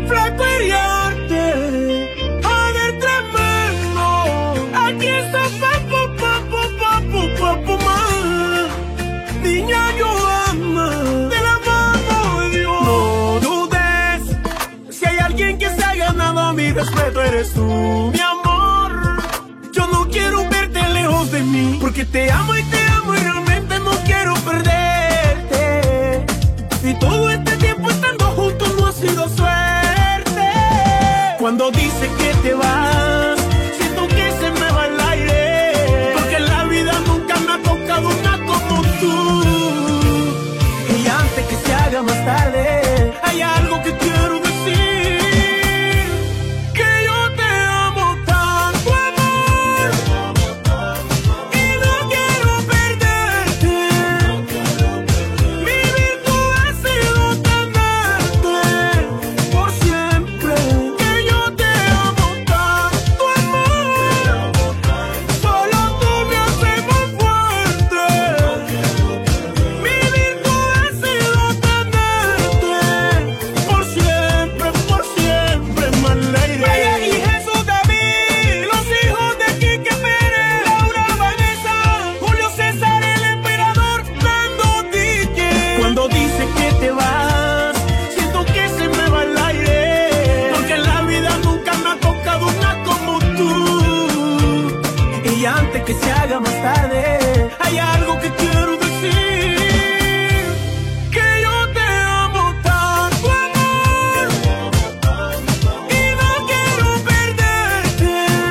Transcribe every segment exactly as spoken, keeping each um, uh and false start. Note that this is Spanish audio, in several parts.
flaco y arte, joder tremendo. Aquí está papo, papo, papo, papo, más. Niña, yo amo de la mano de Dios. No dudes, si hay alguien que se ha ganado mi respeto, eres tú, mi amor. Yo no quiero verte lejos de mí, porque te amo y te amo y realmente no quiero perderte. Y todo este tiempo estando juntos no ha sido suerte. Cuando dices que te vas, siento que se me va el aire, porque en la vida nunca me ha tocado una como tú. Y antes que se haga más tarde, hay algo que quiero decir, que yo te amo tanto, amor, y no quiero perderte. Mi vida ha sido tenerte por siempre, que yo te amo tanto, amor, solo tú me haces más fuerte. Mi vida ha sido tenerte por siempre, por siempre, my lady. Brian y Jesús David, los hijos de Quique Pérez, Laura, Vanessa, Julio César, el emperador, Nando D J. Cuando dices que te vas, siento que se me va el aire, porque en la vida nunca me ha tocado una como tú. Y antes que se haga más tarde, hay algo que quiero decir, que yo te amo tanto, amor, y no quiero perderte.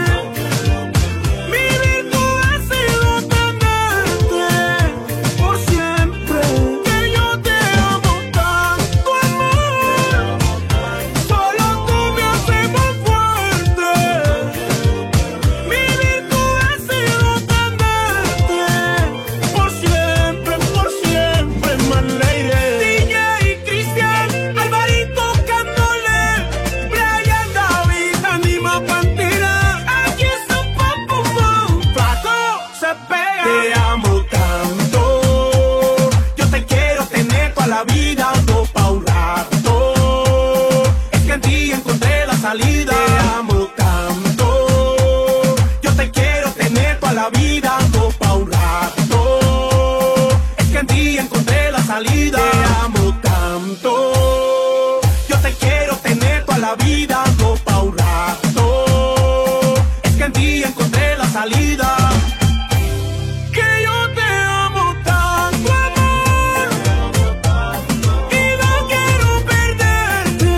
Mi vida ha sido tenerte por siempre, que yo te amo tanto, amor, solo tú me haces más fuerte. Mi vida ha sido tenerte por siempre, por siempre, my lady. D J Cristian, Alvarito Candole, Brian David, Anima Pantera. Aquí está Papo Mon, Flaco se pega. Te amo tanto, yo te quiero tener toda la vida, no pa' un rato. Es que en ti encontré la salida. Te amo tanto, yo te quiero tener toda la vida, no pa' un rato. Es que en ti encontré la salida. Te amo tanto, yo te quiero tener toda la vida, no pa' un rato. Es que en ti encontré la salida. Que yo te amo tanto, amor, y no quiero perderte.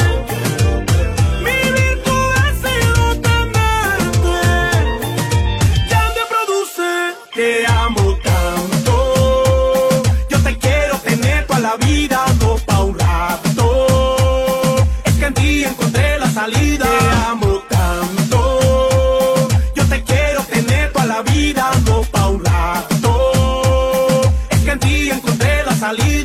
Mi vida ha sido tenerte. Ya te produce. Te amo tanto, yo te quiero tener toda la vida, no pa' un rato. Es que en ti encontré la salida. Te amo tanto, yo te quiero tener toda la vida, no pa' un rato. Es que en ti encontré la salida.